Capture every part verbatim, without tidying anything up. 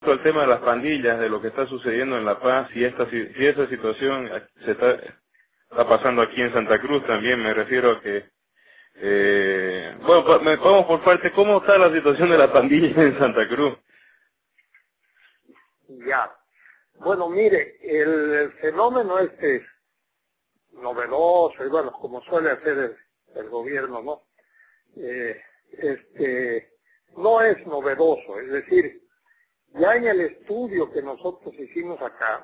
el tema de las pandillas, de lo que está sucediendo en La Paz, y esta, si, si esa situación se está, está pasando aquí en Santa Cruz también, me refiero a que, eh, bueno, pa- me, vamos por parte, ¿cómo está la situación de la pandilla en Santa Cruz? Ya. Bueno, mire, el, el fenómeno este novedoso, y bueno, como suele hacer el, el gobierno, ¿no? Eh, este, no es novedoso, es decir, ya en el estudio que nosotros hicimos acá,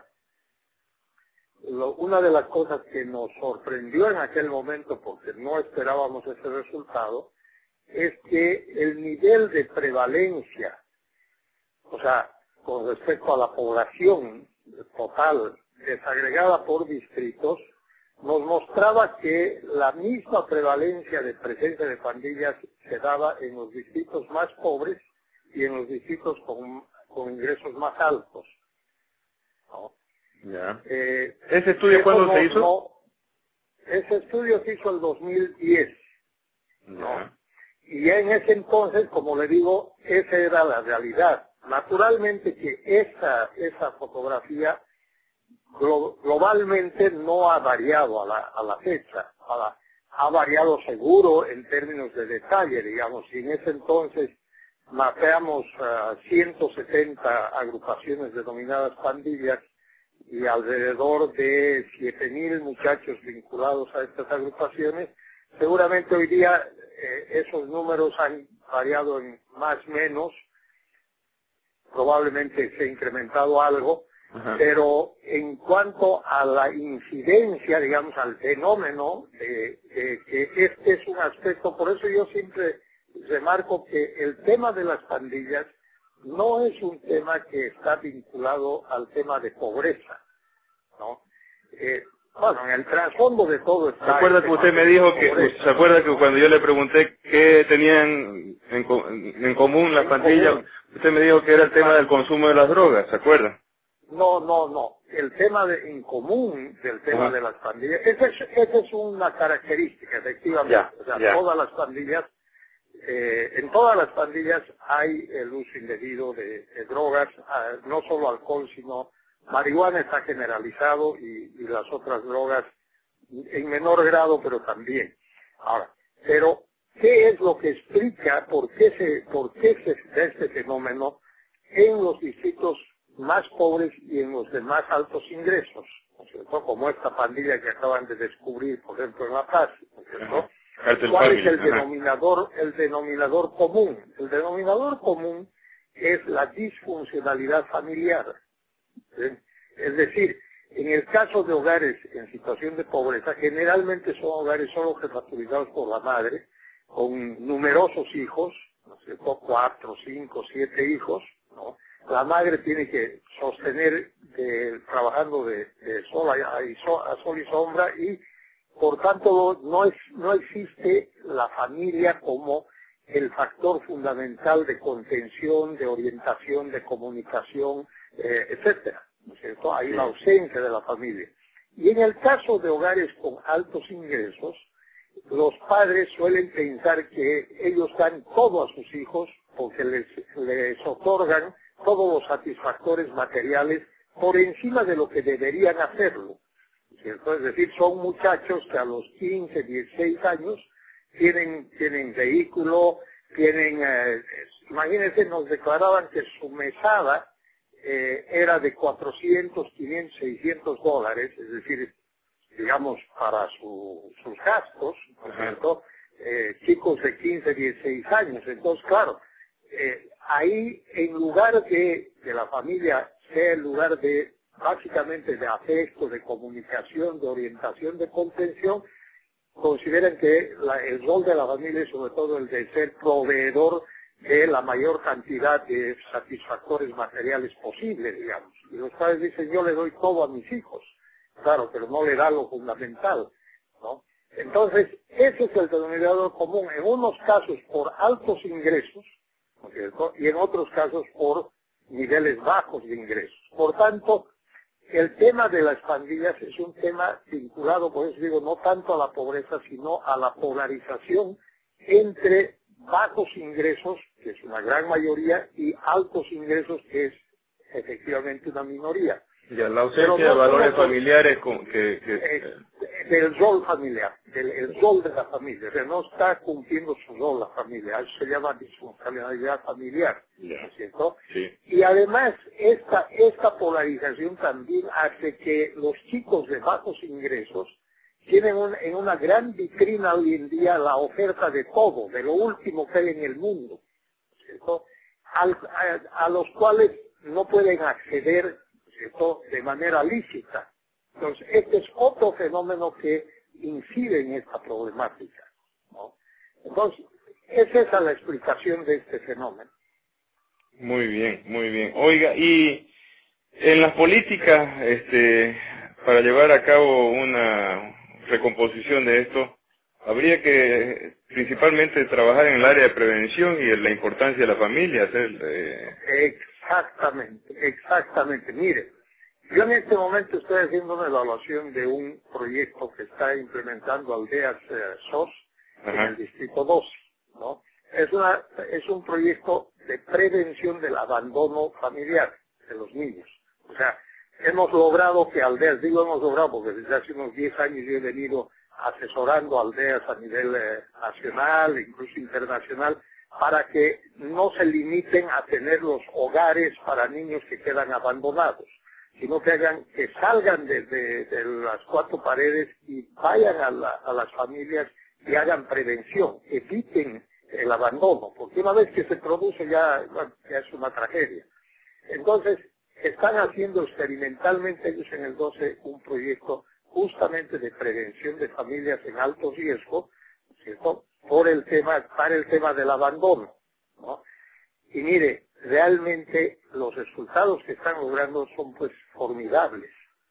lo, una de las cosas que nos sorprendió en aquel momento, porque no esperábamos ese resultado, es que el nivel de prevalencia, o sea, con respecto a la población total desagregada por distritos, nos mostraba que la misma prevalencia de presencia de pandillas se daba en los distritos más pobres y en los distritos con, con ingresos más altos, ¿no? Ya. Eh, ¿Ese estudio cuándo no, se hizo? no, ese estudio se hizo en el dos mil diez, ¿no? Ya. Y ya en ese entonces, como le digo, esa era la realidad. Naturalmente que esa, esa fotografía glo- globalmente no ha variado a la, a la fecha. A la- ha variado seguro en términos de detalle, digamos. Si en ese entonces mapeamos uh, ciento setenta agrupaciones denominadas pandillas y alrededor de siete mil muchachos vinculados a estas agrupaciones, seguramente hoy día eh, esos números han variado en más o menos, probablemente se ha incrementado algo, Ajá. pero en cuanto a la incidencia, digamos, al fenómeno, de, de que este es un aspecto, por eso yo siempre remarco que el tema de las pandillas no es un tema que está vinculado al tema de pobreza, ¿no? Eh, bueno, en el trasfondo de todo está... ¿Se acuerda el que tema usted me de dijo que, pobreza. se acuerda que cuando yo le pregunté qué tenían en, co- en común las En pandillas, común. usted me dijo que era el tema del consumo de las drogas, ¿se acuerda? No, no, no. El tema de, en común del tema Ajá. de las pandillas, esa es, esa es una característica, efectivamente. Ya, O sea, ya. todas las pandillas, eh, en todas las pandillas hay el uso indebido de, de drogas, ah, no solo alcohol, sino marihuana está generalizado y, y las otras drogas en menor grado, pero también. Ahora, pero, ¿qué es lo que explica por qué se, por qué se da este fenómeno en los distritos más pobres y en los de más altos ingresos? ¿No es cierto? Como esta pandilla que acaban de descubrir, por ejemplo, en La Paz, ¿no es cierto? Ajá. Cartel ¿Cuál Family, es el ajá. denominador, el denominador común? El denominador común es la disfuncionalidad familiar. ¿Sí? Es decir, en el caso de hogares en situación de pobreza, generalmente son hogares solo jefatulizados por la madre, con numerosos hijos, ¿no es cierto? Cuatro, cinco, siete hijos, ¿no? La madre tiene que sostener eh, trabajando de, de sol, a, a, a sol y sombra y por tanto no, es, no existe la familia como el factor fundamental de contención, de orientación, de comunicación, eh, etcétera, ¿no es cierto? Hay la ausencia de la familia. Y en el caso de hogares con altos ingresos, los padres suelen pensar que ellos dan todo a sus hijos porque les, les otorgan todos los satisfactores materiales por encima de lo que deberían hacerlo, ¿cierto? Es decir, son muchachos que a los quince, dieciséis años tienen, tienen vehículo, tienen, eh, imagínense, nos declaraban que su mesada eh, era de cuatrocientos, quinientos, seiscientos dólares, es decir, digamos, para su, sus gastos, ¿no es cierto? Eh, chicos de quince, dieciséis años. Entonces, claro, eh, ahí en lugar de que la familia sea el lugar de, básicamente, de afecto, de comunicación, de orientación, de contención, consideran que la, el rol de la familia es sobre todo el de ser proveedor de la mayor cantidad de satisfactores materiales posibles, digamos. Y los padres dicen, yo le doy todo a mis hijos. Claro, pero no le da lo fundamental, ¿no? Entonces, ese es el denominador común, en unos casos por altos ingresos, ¿no es cierto? Y en otros casos por niveles bajos de ingresos. Por tanto, el tema de las pandillas es un tema vinculado, por eso digo, no tanto a la pobreza, sino a la polarización entre bajos ingresos, que es una gran mayoría, y altos ingresos, que es efectivamente una minoría. Ya, la ausencia no de valores familiares con, que... que eh, del rol familiar, del el rol de la familia, o sea, no está cumpliendo su rol la familia, eso se llama disfuncionalidad familiar, yeah. ¿no es cierto? Sí. Y además, esta, esta polarización también hace que los chicos de bajos ingresos tienen un, en una gran vitrina hoy en día la oferta de todo, de lo último que hay en el mundo, ¿cierto? Al, a, a los cuales no pueden acceder, ¿cierto?, de manera lícita. Entonces, este es otro fenómeno que incide en esta problemática, ¿no? Entonces, es esa la explicación de este fenómeno. Muy bien, muy bien. Oiga, y en las políticas, este, para llevar a cabo una recomposición de esto, habría que principalmente trabajar en el área de prevención y en la importancia de la familia. Hacer, eh... Exactamente, exactamente. Mire, yo en este momento estoy haciendo una evaluación de un proyecto que está implementando Aldeas eh, S O S en el Distrito doce, ¿no? Es, una, es un proyecto de prevención del abandono familiar de los niños. O sea, hemos logrado que aldeas, digo hemos logrado porque desde hace unos diez años yo he venido asesorando aldeas a nivel eh, nacional, incluso internacional, para que no se limiten a tener los hogares para niños que quedan abandonados, sino que hagan, que salgan de, de, de las cuatro paredes y vayan a, la, a las familias y hagan prevención, eviten el abandono, porque una vez que se produce ya, bueno, ya es una tragedia. Entonces, están haciendo experimentalmente ellos en el doce un proyecto justamente de prevención de familias en alto riesgo, ¿cierto?, por el tema, para el tema del abandono, ¿no? Y mire, realmente los resultados que están logrando son pues formidables.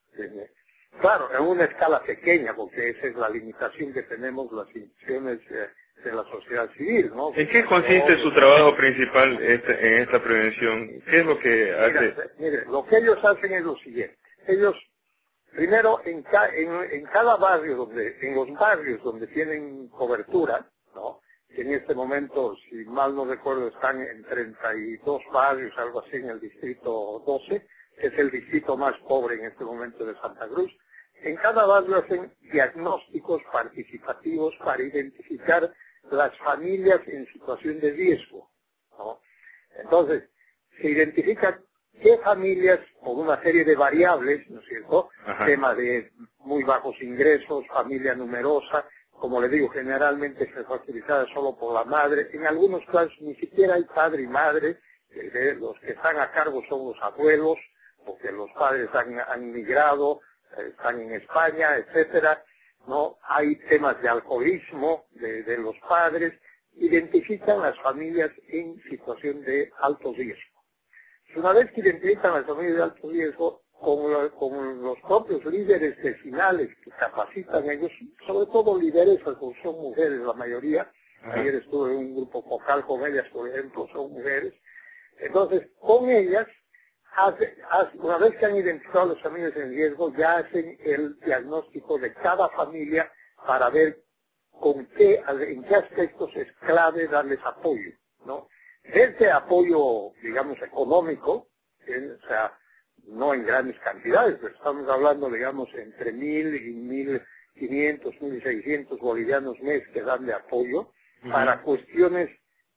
Claro, en una escala pequeña, porque esa es la limitación que tenemos las instituciones eh, de la sociedad civil, ¿no? ¿En qué consiste su trabajo principal este, en esta prevención? ¿Qué es lo que hace? Mira, mire, lo que ellos hacen es lo siguiente. Ellos, primero, en, ca, en, en cada barrio, donde, en los barrios donde tienen cobertura, ¿no?, que en este momento, si mal no recuerdo, están en treinta y dos barrios, algo así, en el distrito doce, que es el distrito más pobre en este momento de Santa Cruz. En cada barrio hacen diagnósticos participativos para identificar las familias en situación de riesgo, ¿no? Entonces, se identifican qué familias, por una serie de variables, ¿no es cierto?, Ajá. Tema de muy bajos ingresos, familia numerosa, como le digo, generalmente se facilitada solo por la madre, en algunos casos ni siquiera hay padre y madre, eh, los que están a cargo son los abuelos, porque los padres han, han migrado, eh, están en España, etcétera, ¿no? Hay temas de alcoholismo de, de los padres, identifican las familias en situación de alto riesgo. Una vez que identifican las familias de alto riesgo, con, la, con los propios líderes vecinales que capacitan ellos, sobre todo lideresas, porque son mujeres la mayoría. Ajá. Ayer estuve en un grupo focal con ellas, por ejemplo, son mujeres. Entonces, con ellas, hace, hace, una vez que han identificado las familias en riesgo, ya hacen el diagnóstico de cada familia para ver con qué, en qué aspectos es clave darles apoyo, ¿no? Desde apoyo, digamos, económico, ¿eh? O sea, no en grandes cantidades, pero estamos hablando, digamos, entre mil y mil quinientos, mil seiscientos bolivianos mes que dan de apoyo, uh-huh, para cuestiones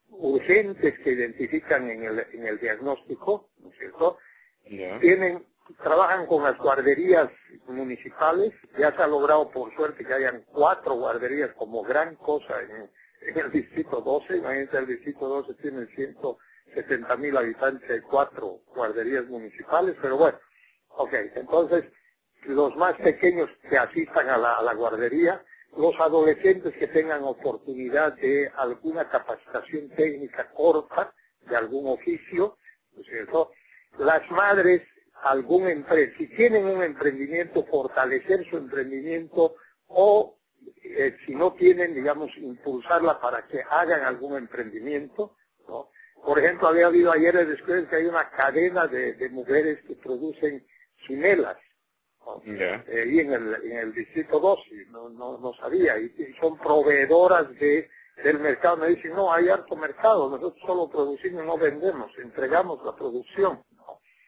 urgentes que identifican en el, en el diagnóstico, ¿no es cierto? Yeah. Tienen, trabajan con las guarderías municipales, ya se ha logrado por suerte que hayan cuatro guarderías como gran cosa en, en el distrito doce, imagínense, el distrito doce tiene ciento setenta mil habitantes, hay cuatro guarderías municipales, pero bueno, ok, entonces los más pequeños que asistan a la, a la guardería, los adolescentes que tengan oportunidad de alguna capacitación técnica corta, de algún oficio, ¿no es cierto? Las madres, algún empre si tienen un emprendimiento, fortalecer su emprendimiento, o eh, si no tienen, digamos, impulsarla para que hagan algún emprendimiento, ¿no? Por ejemplo, había habido ayer el descubrimiento que hay una cadena de, de mujeres que producen chinelas, ¿no? Yeah. Eh, y en el, en el distrito doce, no, no, no sabía, y, y son proveedoras de, del mercado. Me dicen, no, hay harto mercado, nosotros solo producimos y no vendemos, entregamos la producción, ¿no?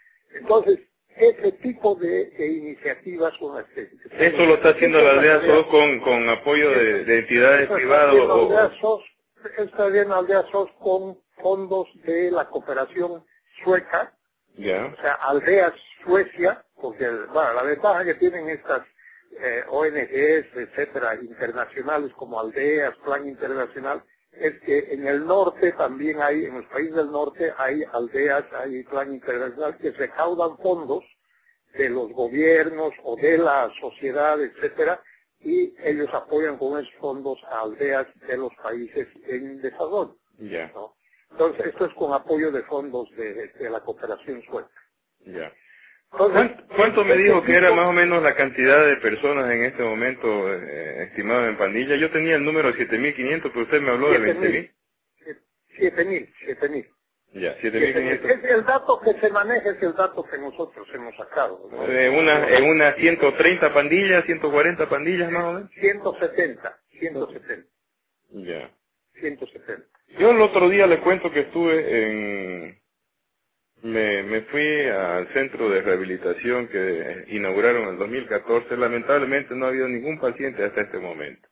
Entonces, ese tipo de, de iniciativas son las que... Esto lo está haciendo la aldea S O S con, con apoyo de, de entidades privadas o... Está bien la aldea S O S con fondos de la cooperación sueca, ya. O sea, aldeas Suecia, porque bueno, la ventaja que tienen estas eh, O N Ges, etcétera, internacionales como aldeas, plan internacional, es que en el norte también hay, en los países del norte hay aldeas, hay plan internacional que recaudan fondos de los gobiernos o de la sociedad, etcétera, y ellos apoyan con esos fondos a aldeas de los países en desarrollo. Ya. ¿no? Entonces, esto es con apoyo de fondos de, de la cooperación sueca. Ya. Entonces, ¿Cuánto, cuánto me dijo este que era tipo- más o menos la cantidad de personas en este momento eh, estimado en pandilla? Yo tenía el número de siete mil quinientos, pero usted me habló de veinte mil. siete mil, siete mil. Ya, siete mil quinientos. Es el dato que se maneja, es el dato que nosotros hemos sacado. ¿no? En una, en una ciento treinta pandillas, ciento cuarenta pandillas más o menos. ciento setenta, ciento setenta, Ya. ciento setenta. Yo el otro día le cuento que estuve en... Me, me fui al centro de rehabilitación que inauguraron en el dos mil catorce. Lamentablemente no ha habido ningún paciente hasta este momento.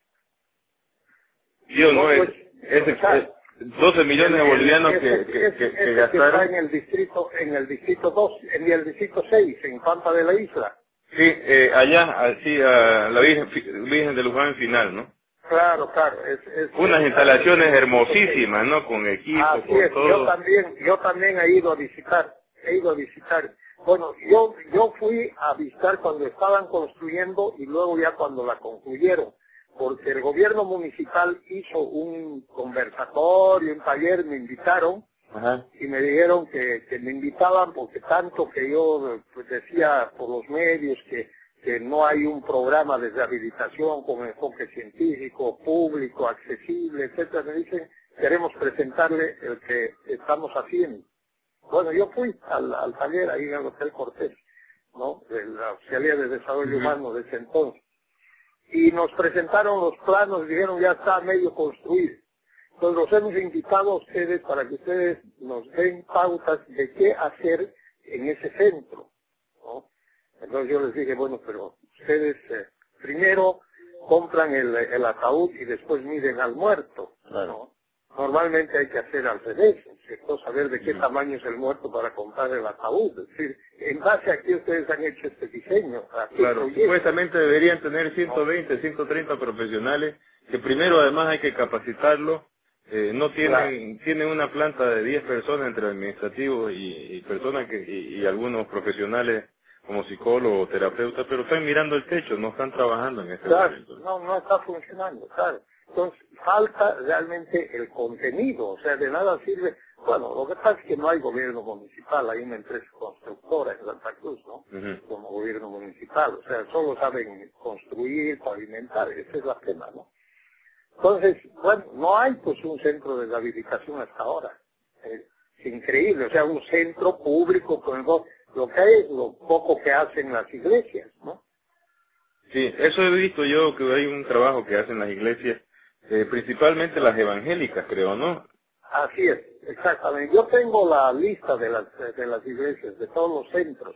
¿Sí o no? Es, pues, es, o sea, es doce millones de bolivianos Ese- que, ese- que, que, que ese gastaron. está en el distrito, en el distrito dos, en el distrito seis, en Pampa de la Isla. Sí, eh, allá, así, a la Virgen, Virgen de Luján final, ¿no? Claro, claro. Es, es, Unas es- instalaciones hermosísimas, ¿no? Con equipo, Así con es, yo todo. también, yo también he ido a visitar, he ido a visitar. Bueno, yo, yo fui a visitar cuando estaban construyendo y luego ya cuando la concluyeron, porque el gobierno municipal hizo un conversatorio, un taller, me invitaron Ajá. y me dijeron que, que me invitaban porque tanto que yo pues, decía por los medios que, que no hay un programa de rehabilitación con enfoque científico, público, accesible, etcétera, me dicen, queremos presentarle el que estamos haciendo. Bueno, yo fui al, al taller ahí en el Hotel Cortés, ¿no? De la Oficialía de Desarrollo Ujú. Humano de ese entonces. Y nos presentaron los planos, dijeron ya está medio construido. Entonces los hemos invitado a ustedes para que ustedes nos den pautas de qué hacer en ese centro, ¿no? Entonces yo les dije, bueno, pero ustedes eh, primero compran el, el ataúd y después miden al muerto, Claro. ¿no? Normalmente hay que hacer al revés, ¿cierto? Saber de qué Ujú. tamaño es el muerto para comprar el ataúd. Es decir, en base a qué ustedes han hecho este diseño. ¿A qué Claro, proyecto? supuestamente deberían tener ciento veinte, ciento treinta profesionales, que primero además hay que capacitarlos. Eh, no tienen, Claro. tienen una planta de diez personas entre administrativos y, y personas que, y, y algunos profesionales como psicólogos o terapeutas, pero están mirando el techo, no están trabajando en este Claro, momento. no, no está funcionando, claro. Entonces, falta realmente el contenido, o sea, de nada sirve. Bueno, lo que pasa es que no hay gobierno municipal, hay una empresa constructora en Santa Cruz, ¿no? Ujú. Como gobierno municipal, o sea, solo saben construir, pavimentar, esa es la pena, ¿no? Entonces, bueno, no hay pues un centro de rehabilitación hasta ahora. Es increíble, o sea, un centro público con el, lo que hay es lo poco que hacen las iglesias, ¿no? Sí, eso he visto yo, que hay un trabajo que hacen las iglesias, eh, principalmente las evangélicas, creo, ¿no? Así es, exactamente. Yo tengo la lista de las, de las iglesias, de todos los centros.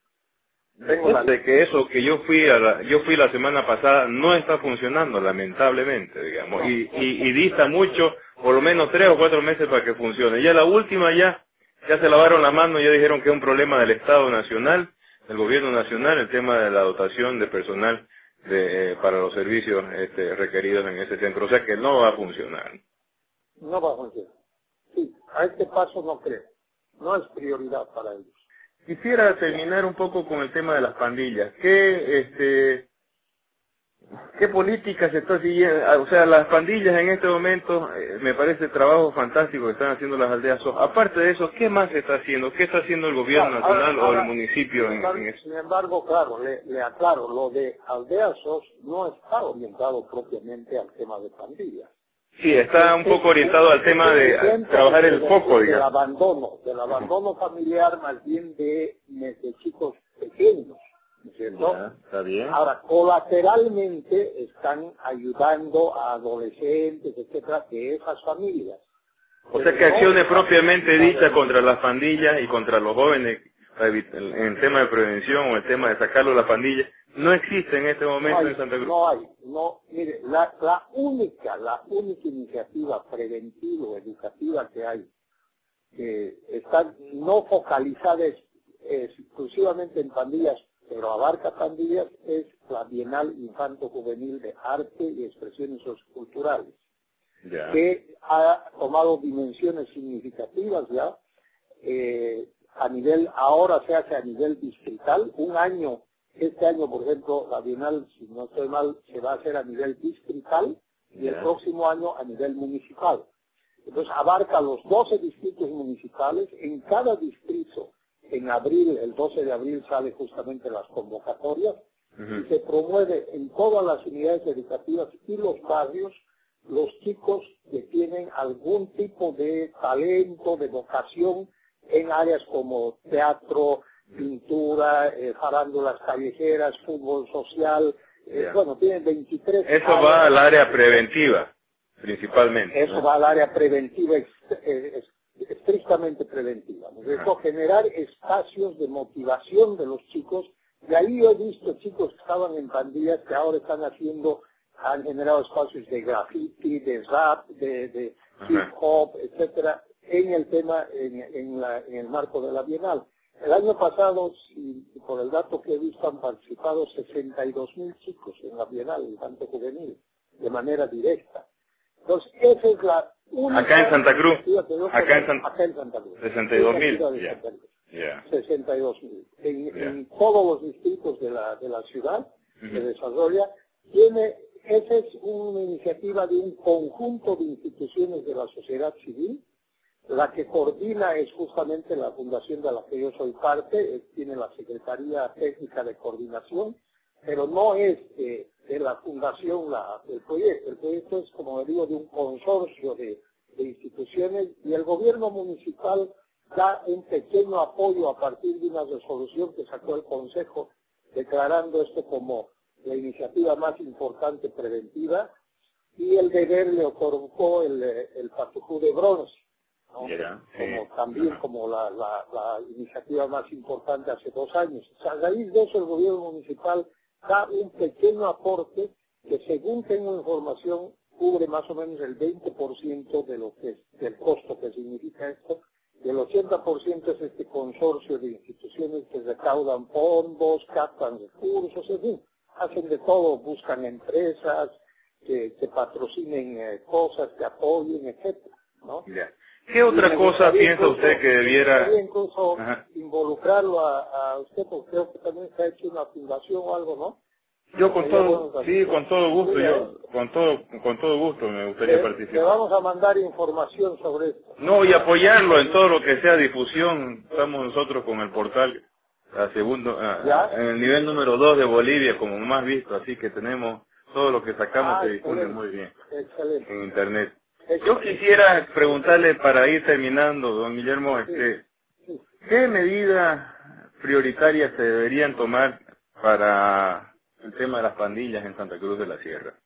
Tengo la De que eso que yo fui a la, yo fui la semana pasada no está funcionando, lamentablemente, digamos, y, y, y dista mucho, por lo menos tres o cuatro meses para que funcione. Ya la última ya, ya se lavaron la mano, ya dijeron que es un problema del Estado Nacional, del Gobierno Nacional, el tema de la dotación de personal de, eh, para los servicios este, requeridos en ese centro, o sea que no va a funcionar. no va a funcionar. Sí, a este paso no creo. No es prioridad para ellos. Quisiera terminar un poco con el tema de las pandillas. ¿Qué, este, qué políticas se está siguiendo? Ah, o sea, las pandillas en este momento, eh, me parece trabajo fantástico que están haciendo las aldeas S O S. Aparte de eso, ¿qué más se está haciendo? ¿Qué está haciendo el gobierno Claro, nacional ahora- o ahora, el municipio sin en, embargo, en eso? sin embargo, claro, le, le aclaro, lo de aldeas S O S no está orientado propiamente al tema de pandillas. Sí, está un poco orientado al tema de Dentro trabajar el de- foco, del digamos. abandono, del abandono familiar más bien de, de chicos pequeños, ¿no es cierto? Ya, está bien. Ahora, colateralmente están ayudando a adolescentes, etcétera, de esas familias. O sea que acciones propiamente dichas contra las pandillas y contra los jóvenes en el tema de prevención o el tema de sacarlo de la pandilla, no existe en este momento no hay, en Santa Cruz. No hay, no, mire, la, la única, la única iniciativa preventiva, educativa que hay, que está no focalizada es, es exclusivamente en pandillas, pero abarca pandillas, es la Bienal Infanto Juvenil de Arte y Expresiones Socioculturales, Ya. que ha tomado dimensiones significativas ya, eh, a nivel, ahora se hace a nivel distrital, un año, este año por ejemplo, la Bienal, si no estoy mal, se va a hacer a nivel distrital y el Ya. próximo año a nivel municipal. Entonces abarca los doce distritos municipales, en cada distrito, en abril, el doce de abril sale justamente las convocatorias, Ujú. y se promueve en todas las unidades educativas y los barrios, los chicos que tienen algún tipo de talento, de vocación, en áreas como teatro, pintura, eh, farándulas callejeras, fútbol social, eh, Ya. bueno, tienen veintitrés Eso áreas. va al área preventiva, principalmente. Eso ¿no? va al área preventiva, ex- eh, es- estrictamente preventiva. ¿No es cierto? Ajá. Generar espacios de motivación de los chicos. De ahí yo he visto chicos que estaban en pandillas que ahora están haciendo, han generado espacios de graffiti, de rap, de, de hip Ajá. hop, etcétera, en el tema, en, en, la- en el marco de la Bienal. El año pasado, si, por el dato que he visto, han participado sesenta y dos mil chicos en la Bienal, el canto juvenil, de manera directa. Entonces, esa es la única... Acá en Santa Cruz, iniciativa que yo acá en, conozco, San- acá en Santa Cruz. sesenta y dos mil. En la ciudad de Ya. Santa Cruz. Ya. sesenta y dos mil. En, Ya. en todos los distritos de la, de la ciudad Ujú. se desarrolla, tiene, esa es una iniciativa de un conjunto de instituciones de la sociedad civil. La que coordina es justamente la fundación de la que yo soy parte, eh, tiene la Secretaría Técnica de Coordinación, pero no es eh, de la fundación la, el proyecto. El proyecto es, como digo, de un consorcio de, de instituciones y el gobierno municipal da un pequeño apoyo a partir de una resolución que sacó el Consejo declarando esto como la iniciativa más importante preventiva y el deber le otorgó el, el Patujú de Bronce, ¿no? Ya, sí. Como también Ajá. como la, la, la iniciativa más importante hace dos años. O sea, a raíz de eso el gobierno municipal da un pequeño aporte que, según tengo información, cubre más o menos el veinte por ciento de lo que es, del costo que significa esto, y el ochenta por ciento es este consorcio de instituciones que recaudan fondos, captan recursos, en fin, hacen de todo, buscan empresas que, que patrocinen eh, cosas, que apoyen, etcétera, ¿no? Ya. ¿Qué otra Y me cosa gustaría piensa incluso- usted que me debiera... gustaría incluso Ajá. involucrarlo a, a usted, porque creo que también se ha hecho una fundación o algo, ¿no? Yo con Sería bueno todo, también. sí, con todo gusto, Sí, yo ¿eh? con todo, con todo gusto me gustaría Le, le participar. vamos a mandar información sobre esto. No, y apoyarlo en todo lo que sea difusión. Estamos nosotros con el portal a segundo, a- a- ¿Ya? en el nivel número dos de Bolivia, como más visto, así que tenemos todo lo que sacamos Ah, se difunde excelente. muy bien Excelente. en internet. Excelente. Yo quisiera preguntarle para ir terminando, don Guillermo, este, Sí. ¿qué medidas prioritarias se deberían tomar para el tema de las pandillas en Santa Cruz de la Sierra?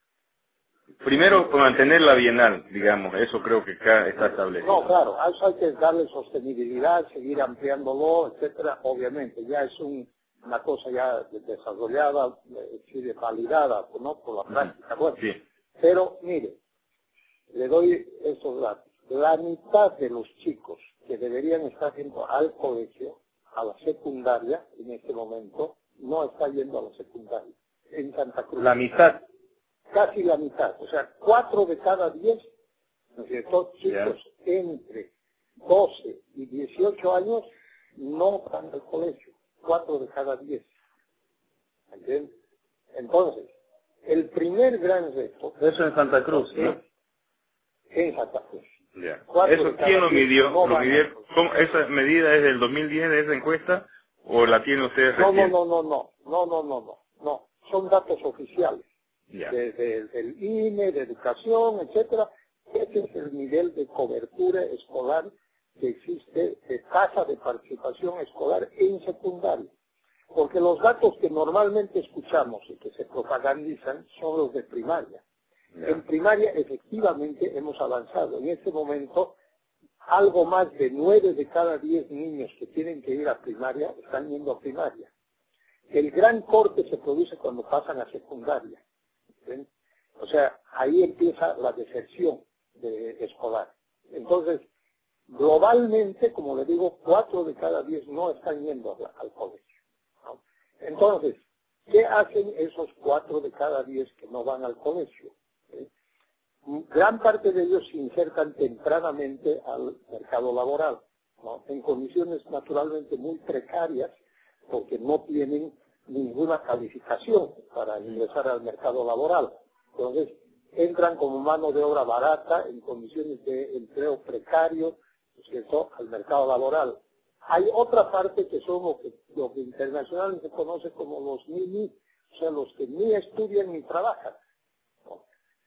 Primero, mantener la bienal, digamos, eso creo que acá está establecido. No, claro, a eso hay que darle sostenibilidad, seguir ampliándolo, etcétera. Obviamente, ya es un, una cosa ya desarrollada, eh, sí, validada, ¿no? Por la práctica. Bueno, Sí. pero mire, le doy estos datos. La mitad de los chicos que deberían estar yendo al colegio, a la secundaria, en este momento, no está yendo a la secundaria, en Santa Cruz. La mitad. Casi la mitad, o sea, cuatro de cada diez, ¿no es cierto?, chicos entre doce y dieciocho años no van al colegio, cuatro de cada diez. ¿Entiendes? Entonces, el primer gran reto Eso en Santa Cruz, es ¿no? en Santa Cruz. Ya. Cuatro ¿Eso de cada quién lo diez midió? no ¿Lo van midió? al colegio. ¿Cómo- ¿Esa medida es del dos mil diez de esa encuesta o la tiene usted No, no, recién? no, no, no, no, no, no, no, no, son datos oficiales. Ya. De, de- del I N E, de educación, etcétera. Ese es el nivel de cobertura escolar que existe, de tasa de participación escolar en secundaria. Porque los datos que normalmente escuchamos y que se propagandizan son los de primaria. Ya. En primaria, efectivamente, hemos avanzado. En este momento algo más de nueve de cada diez niños que tienen que ir a primaria están yendo a primaria. El gran corte se produce cuando pasan a secundaria. ¿Ven? O sea, ahí empieza la deserción de escolar. Entonces, globalmente, como le digo, cuatro de cada diez no están yendo al, al colegio, ¿no? Entonces, ¿qué hacen esos cuatro de cada diez que no van al colegio? ¿Eh? Gran parte de ellos se insertan tempranamente al mercado laboral, ¿no? En condiciones naturalmente muy precarias, porque no tienen ninguna calificación para ingresar al mercado laboral. Entonces, entran como mano de obra barata en condiciones de empleo precario, ¿cierto?, al mercado laboral. Hay otra parte que son lo que, lo que internacionalmente se conoce como los ni ni, o sea, los que ni estudian ni trabajan, ¿no?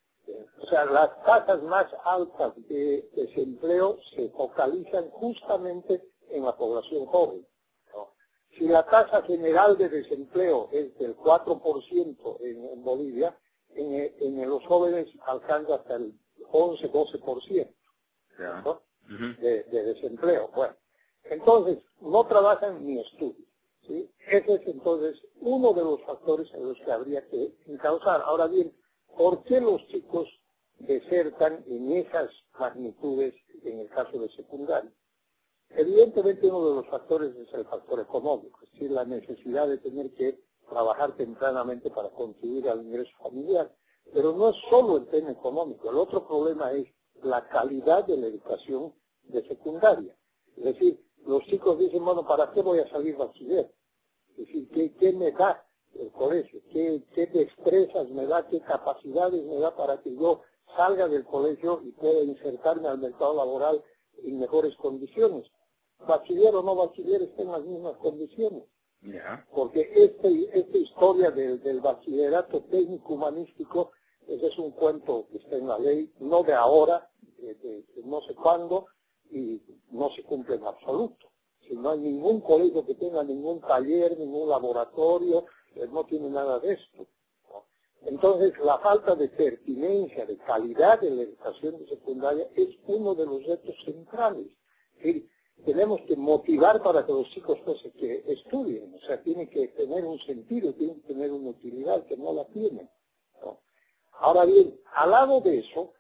O sea, las tasas más altas de desempleo se focalizan justamente en la población joven, ¿no? Si la tasa general de desempleo es del cuatro por ciento en, en Bolivia, en, en los jóvenes alcanza hasta el once doce por ciento, ¿no? Uh-huh. de, de desempleo. Bueno, entonces, no trabajan ni estudian, ¿sí? Ese es entonces uno de los factores en los que habría que encauzar. Ahora bien, ¿por qué los chicos desertan en esas magnitudes en el caso de secundaria? Evidentemente uno de los factores es el factor económico, es decir, la necesidad de tener que trabajar tempranamente para contribuir al ingreso familiar. Pero no es solo el tema económico, el otro problema es la calidad de la educación de secundaria. Es decir, los chicos dicen, bueno, ¿para qué voy a salir bachiller? Es decir, ¿qué, qué me da el colegio? ¿Qué, qué destrezas me da? ¿Qué capacidades me da para que yo salga del colegio y pueda insertarme al mercado laboral en mejores condiciones? Bachiller o no bachiller está en las mismas condiciones. Yeah. Porque este, esta historia del, del bachillerato técnico humanístico, ese es un cuento que está en la ley, no de ahora, de, de, de no sé cuándo, y no se cumple en absoluto. Si no hay ningún colegio que tenga ningún taller, ningún laboratorio, eh, no tiene nada de esto, ¿no? Entonces, la falta de pertinencia, de calidad de la educación de secundaria es uno de los retos centrales. Es decir, tenemos que motivar para que los chicos pues, que estudien, o sea, tienen que tener un sentido, tienen que tener una utilidad que no la tienen, ¿no? Ahora bien, al lado de eso,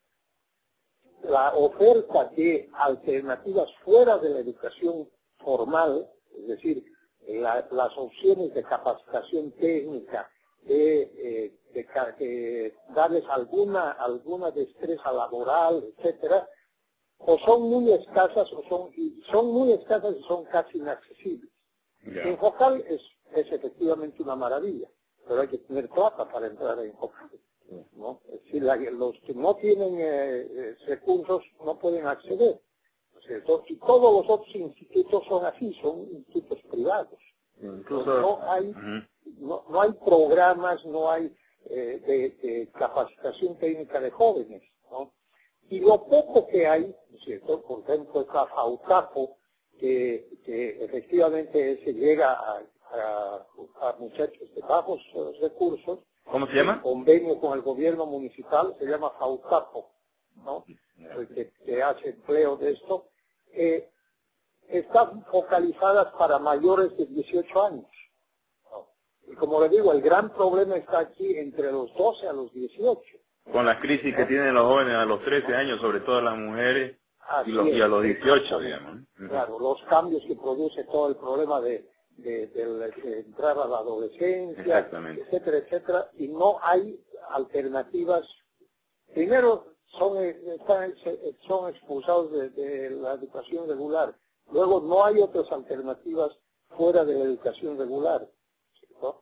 la oferta de alternativas fuera de la educación formal, es decir, la, las opciones de capacitación técnica, de, eh, de, de darles alguna, alguna destreza laboral, etcétera, o son muy escasas o son, son muy escasas y son casi inaccesibles. Yeah. Infocal es, es efectivamente una maravilla, pero hay que tener plata para entrar a Infocal, ¿no? Es decir, la, los que no tienen eh, recursos no pueden acceder, ¿cierto? Y todos los otros institutos son así, son institutos privados. Incluso, no hay, uh-huh. no, no hay programas, no hay eh, de, de capacitación técnica de jóvenes, ¿no? Y lo poco que hay, ¿cierto? Por ejemplo, está FAUTAPO, que, que efectivamente se llega a, a, a muchachos de bajos uh, recursos. ¿Cómo se llama? En convenio con el gobierno municipal, se llama FAUTAPO, ¿no? Que, que hace empleo de esto. Eh, están focalizadas para mayores de dieciocho años, ¿no? Y como le digo, el gran problema está aquí entre los doce a los dieciocho. Con la crisis que tienen los jóvenes a los trece años, sobre todo las mujeres, y, los, y a los dieciocho, digamos. Claro, los cambios que produce todo el problema de, de, de, de entrar a la adolescencia, etcétera, etcétera, y no hay alternativas. Primero, son, están, son expulsados de, de la educación regular. Luego, no hay otras alternativas fuera de la educación regular, ¿no?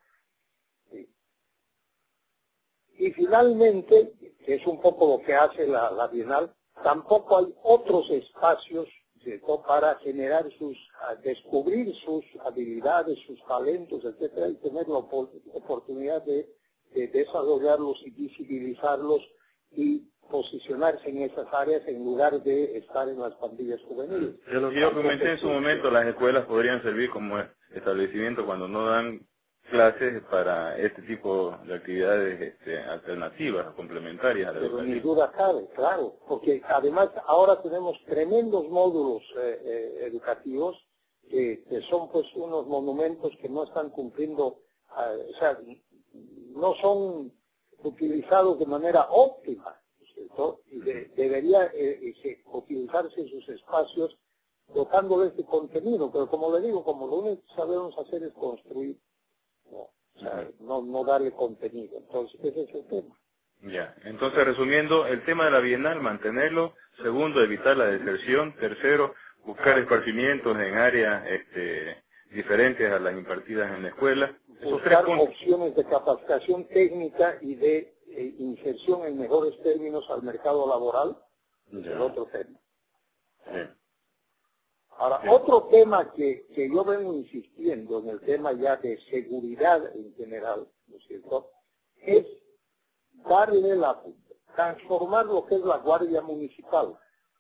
Y finalmente, que es un poco lo que hace la, la Bienal, tampoco hay otros espacios, ¿cierto?, para generar sus, descubrir sus habilidades, sus talentos, etcétera, y tener la oportunidad de, de desarrollarlos y visibilizarlos y posicionarse en esas áreas en lugar de estar en las pandillas juveniles. De lo que yo comenté en su momento, las escuelas podrían servir como establecimiento cuando no dan clases para este tipo de actividades este, alternativas, complementarias a la Pero educación. ni duda cabe, claro, porque además ahora tenemos tremendos módulos eh, eh, educativos que, que son pues unos monumentos que no están cumpliendo, eh, o sea, no son utilizados de manera óptima, ¿cierto? Y de, debería eh, eh, utilizarse esos espacios dotándoles de contenido, pero como le digo, como lo único que sabemos hacer es construir, no, o sea, no, no darle contenido, entonces ese es el tema. Ya, entonces resumiendo, el tema de la Bienal, mantenerlo. Segundo, evitar la deserción. Tercero, buscar esparcimientos en áreas este, diferentes a las impartidas en la escuela. Esos tres Buscar puntos. opciones de capacitación técnica y de eh, inserción en mejores términos al mercado laboral, es el otro tema. Sí. Ahora, Sí. otro tema que, que yo vengo insistiendo en el tema ya de seguridad en general, ¿no es cierto?, es darle la, transformar lo que es la Guardia Municipal.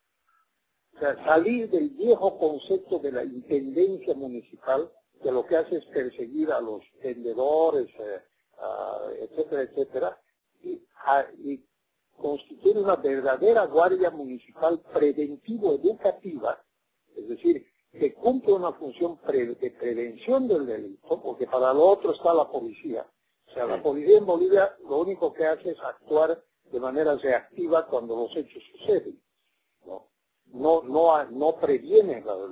O sea, salir del viejo concepto de la intendencia municipal, que lo que hace es perseguir a los vendedores, eh, uh, etcétera, etcétera, y, a, y constituir una verdadera Guardia Municipal preventivo-educativa, es decir, que cumple una función pre, de prevención del delito, porque para lo otro está la policía. O sea, la policía en Bolivia lo único que hace es actuar de manera reactiva cuando los hechos suceden. No, no, no, no previene los,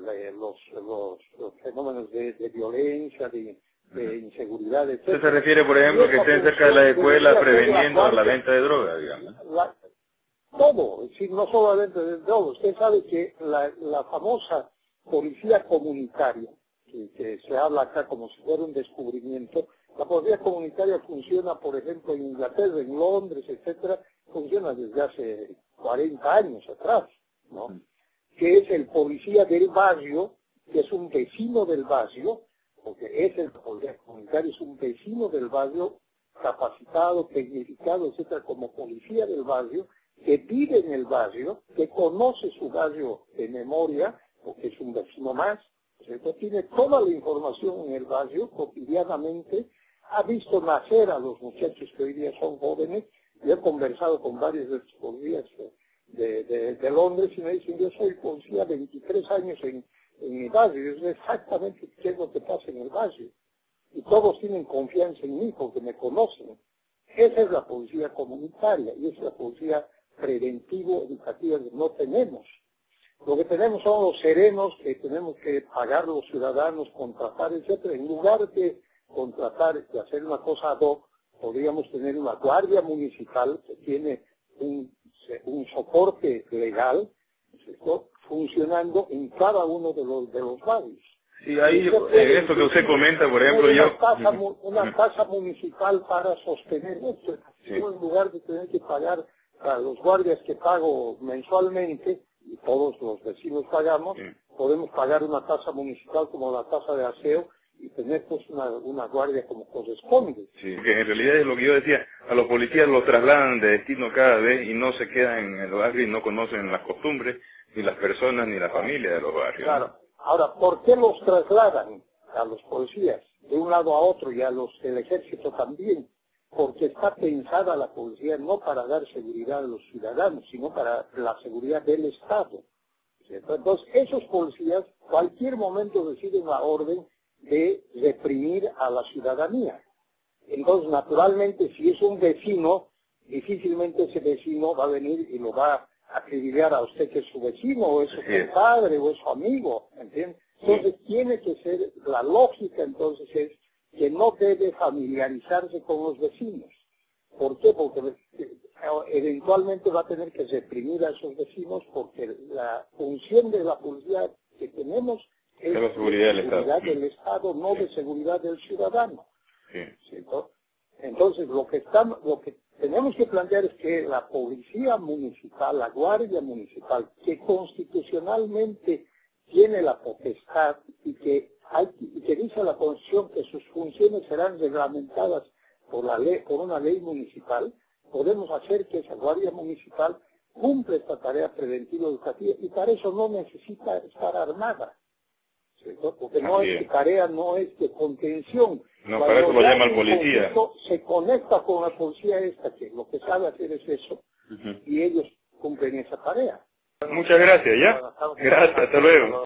los, los fenómenos de, de violencia, de, de inseguridad, etcétera. ¿Usted se refiere, por ejemplo, que estén cerca de la escuela preveniendo la, la venta de droga, digamos? La, todo, es decir, no solamente de droga. Usted sabe que la, la famosa policía comunitaria, que, que se habla acá como si fuera un descubrimiento, la policía comunitaria funciona, por ejemplo, en Inglaterra, en Londres, etcétera, funciona desde hace cuarenta años atrás, ¿no? Que es el policía del barrio, que es un vecino del barrio, porque es el policía comunitario, es un vecino del barrio, capacitado, tecnificado, etcétera, como policía del barrio, que vive en el barrio, que conoce su barrio de memoria, porque es un vecino más, ¿cierto? Tiene toda la información en el barrio cotidianamente, ha visto nacer a los muchachos que hoy día son jóvenes, y he conversado con varios de los policías de, de, de Londres y me dicen, yo soy policía veintitrés años en, en mi barrio, yo sé exactamente qué es lo que pasa en el barrio, y todos tienen confianza en mí porque me conocen. Esa es la policía comunitaria y esa es la policía preventivo-educativa que no tenemos. Lo que tenemos son los serenos que tenemos que pagar los ciudadanos, contratar, etcétera. En lugar de contratar y hacer una cosa ad hoc, podríamos tener una guardia municipal que tiene un, un soporte legal, ¿cierto?, funcionando en cada uno de los, de los barrios. Sí, ahí, eh, esto que usted comenta, por ejemplo, una yo... Tasa, una tasa municipal para sostener esto. Sí. En lugar de tener que pagar a los guardias que pago mensualmente, y todos los vecinos pagamos, sí, podemos pagar una tasa municipal como la tasa de aseo y tener pues una, una guardia como corresponde. Sí, que en realidad es lo que yo decía, a los policías los trasladan de destino cada vez y no se quedan en el barrio y no conocen las costumbres, ni las personas, ni la familia de los barrios. Claro. Ahora, ¿por qué los trasladan a los policías de un lado a otro y a los del ejército también? Porque está pensada la policía no para dar seguridad a los ciudadanos, sino para la seguridad del Estado, ¿cierto? Entonces, esos policías cualquier momento reciben la orden de reprimir a la ciudadanía. Entonces, naturalmente, si es un vecino, difícilmente ese vecino va a venir y lo va a acribillar a usted que es su vecino, o es su compadre, o es su amigo, ¿entiende? Entonces, tiene que ser, la lógica entonces es que no debe familiarizarse con los vecinos. ¿Por qué? Porque eventualmente va a tener que reprimir a esos vecinos porque la función de la policía que tenemos es de seguridad, de seguridad del, del Estado, no sí, de seguridad del ciudadano. Sí. ¿Cierto? Entonces, lo que, estamos, lo que tenemos que plantear es que la policía municipal, la guardia municipal, que constitucionalmente tiene la potestad y que Hay, y que dice la Constitución que sus funciones serán reglamentadas por la ley, por una ley municipal, podemos hacer que esa guardia municipal cumpla esta tarea preventiva educativa y para eso no necesita estar armada. ¿cierto? Porque no Así es es. que tarea no es de contención. No, Cuando para eso lo ya llama el hay un policía. conflicto, se conecta con la policía esta, que lo que sabe hacer es eso, Ujú. y ellos cumplen esa tarea. Muchas gracias, ¿ya? Gracias, hasta luego.